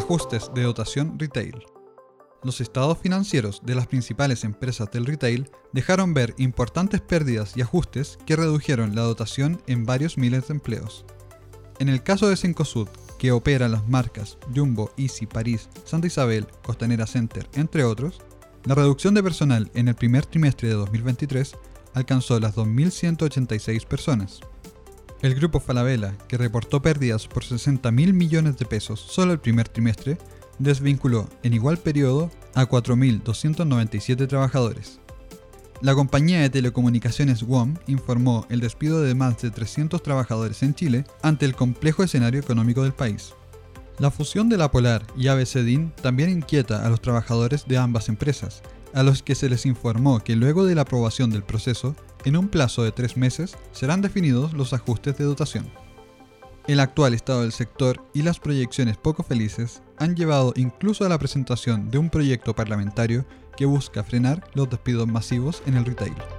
Ajustes de dotación retail. Los estados financieros de las principales empresas del retail dejaron ver importantes pérdidas y ajustes que redujeron la dotación en varios miles de empleos. En el caso de Cencosud, que opera las marcas Jumbo, Easy, París, Santa Isabel, Costanera Center, entre otros, la reducción de personal en el primer trimestre de 2023 alcanzó las 2.186 personas. El grupo Falabella, que reportó pérdidas por 60.000 millones de pesos solo el primer trimestre, desvinculó en igual periodo a 4.297 trabajadores. La compañía de telecomunicaciones WOM informó el despido de más de 300 trabajadores en Chile ante el complejo escenario económico del país. La fusión de La Polar y ABC también inquieta a los trabajadores de ambas empresas, a los que se les informó que luego de la aprobación del proceso, en un plazo de 3 meses, serán definidos los ajustes de dotación. El actual estado del sector y las proyecciones poco felices han llevado incluso a la presentación de un proyecto parlamentario que busca frenar los despidos masivos en el retail.